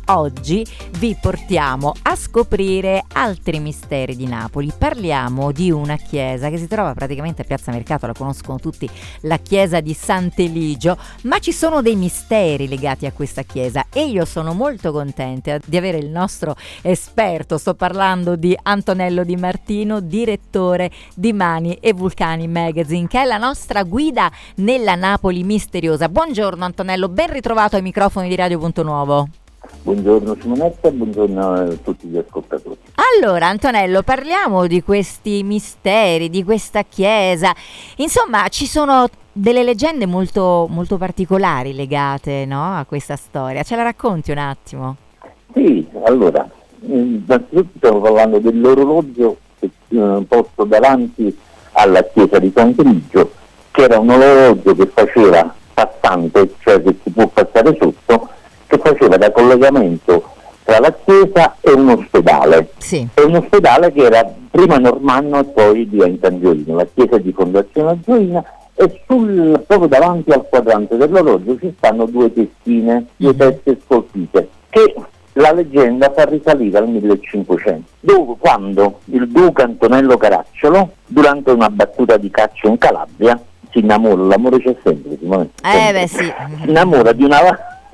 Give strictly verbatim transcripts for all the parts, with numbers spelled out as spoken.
oggi vi portiamo a scoprire altri misteri di Napoli. Parliamo di una chiesa che si trova praticamente a Piazza Mercato, la conoscono tutti, la chiesa di Sant'Eligio, ma ci sono dei misteri legati a questa chiesa e io sono molto contenta di avere il nostro esperto. Sto parlando di Antonello Di Martino, direttore di Mani e Vulcani Magazine, che è la nostra guida nella Napoli misteriosa. Buongiorno Antonello, ben ritrovato ai microfoni di Radio Punto Nuovo. Buongiorno Simonetta e buongiorno a tutti gli ascoltatori. Allora Antonello, parliamo di questi misteri, di questa chiesa. Insomma, ci sono delle leggende molto, molto particolari legate, no, a questa storia. Ce la racconti un attimo? Sì, allora, innanzitutto stiamo parlando dell'orologio che, eh, posto davanti alla chiesa di Sant'Eligio, che era un orologio che faceva passante, cioè che si può passare sotto, che faceva da collegamento tra la chiesa e un ospedale. Sì. È un ospedale che era prima Normanno e poi diventa Angioino, la chiesa di Fondazione Angioina, e sul, proprio davanti al quadrante dell'orologio ci stanno due testine, due teste scolpite, che la leggenda fa risalire al millecinquecento, dove quando il duca Antonello Caracciolo, durante una battuta di caccia in Calabria, si innamora, l'amore c'è sempre, Simone, Eh beh sì. si innamora di una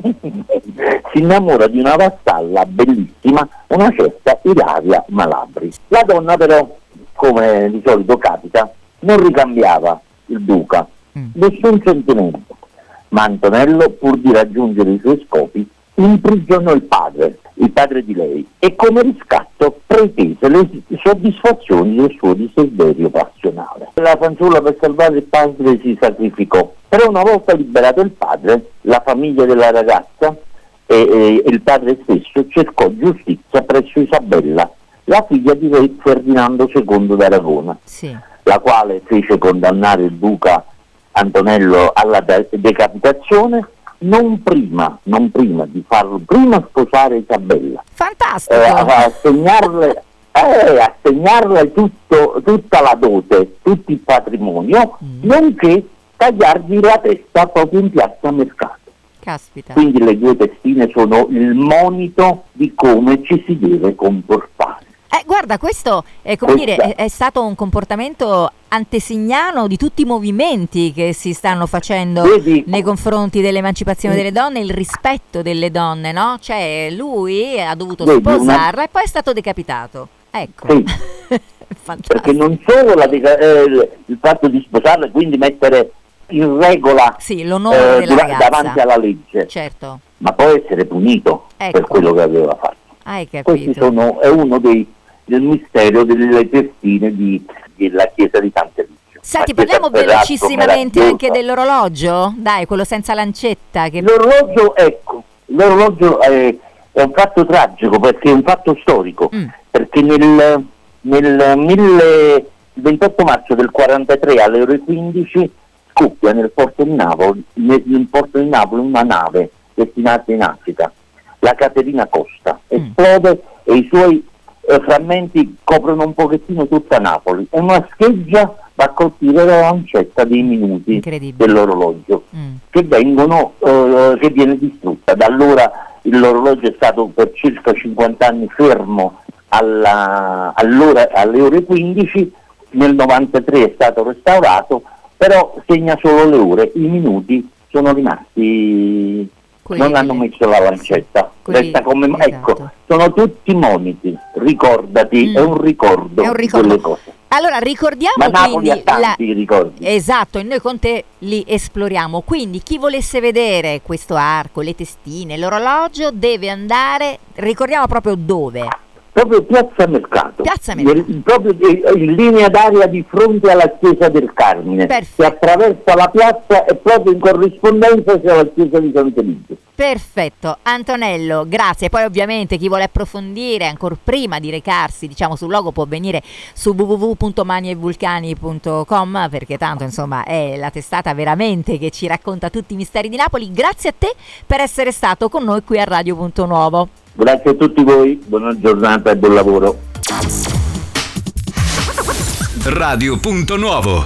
si innamora di una vassalla bellissima, una certa Ilaria Malabri. La donna però, come di solito capita, non ricambiava il duca, mm. nessun sentimento, ma Antonello, pur di raggiungere i suoi scopi, imprigionò il padre, il padre di lei, e come riscatto pretese le soddisfazioni del suo desiderio passionale. La fanciulla, per salvare il padre, si sacrificò, però una volta liberato il padre, la famiglia della ragazza e, e, e il padre stesso cercò giustizia presso Isabella, la figlia di re Ferdinando secondo d'Aragona, sì. la quale fece condannare il duca Antonello alla de- decapitazione, non prima, non prima di farlo prima sposare Isabella. Fantastico! Eh, assegnarle, eh, assegnarle tutto, tutta la dote, tutto il patrimonio, mm. nonché tagliargli la testa proprio in piazza Mercato. Caspita. Quindi le due testine sono il monito di come ci si deve comportare. Eh, guarda, questo è, come dire, è, è stato un comportamento antesignano di tutti i movimenti che si stanno facendo Vedi, nei confronti dell'emancipazione delle donne, il rispetto delle donne, no? Cioè lui ha dovuto Vedi, sposarla una... e poi è stato decapitato. Ecco. Sì. Perché non solo la deca- eh, il fatto di sposarla e quindi mettere in regola sì, l'onore eh, della ragazza davanti alla legge, certo. ma poi essere punito ecco. per quello che aveva fatto. Hai capito. Questi sono, è uno dei del mistero delle testine di, della chiesa di Sant'Eligio. Senti, parliamo velocissimamente anche dell'orologio? Dai, quello senza lancetta. Che... L'orologio, ecco, l'orologio è, è un fatto tragico perché è un fatto storico, mm. perché nel, nel mille, ventotto marzo del quarantatré alle ore quindici scoppia nel porto di Napoli, nel, nel porto di Napoli una nave destinata in Africa, la Caterina Costa, mm. esplode e i suoi eh, frammenti coprono un pochettino tutta Napoli e una scheggia va a colpire la lancetta dei minuti dell'orologio mm. che vengono eh, che viene distrutta. Da allora l'orologio è stato per circa cinquanta anni fermo alla, all'ora, alle ore quindici, nel novantatré è stato restaurato, però segna solo le ore, i minuti sono rimasti, quelli non hanno messo la lancetta. Resta come, esatto. Ecco, sono tutti moniti, ricordati, mm. è un ricordo, è un ricordo. di quelle cose. Allora ricordiamo Ma quindi Napoli ha tanti la... ricordi. Esatto, e noi con te li esploriamo. Quindi chi volesse vedere questo arco, le testine, l'orologio deve andare, ricordiamo proprio dove? Proprio Piazza Mercato, Piazza Mercato. Nel, proprio in linea d'aria di fronte alla chiesa del Carmine. Perfetto. Si attraversa la piazza e proprio in corrispondenza c'è la chiesa di Sant'Eligio. Perfetto, Antonello, grazie. Poi ovviamente chi vuole approfondire ancora prima di recarsi, diciamo, sul logo può venire su w w w punto mani e vulcani punto com, perché tanto insomma è la testata veramente che ci racconta tutti i misteri di Napoli. Grazie a te per essere stato con noi qui a Radio Punto Nuovo. Grazie a tutti voi, buona giornata e buon lavoro. Radio Punto Nuovo.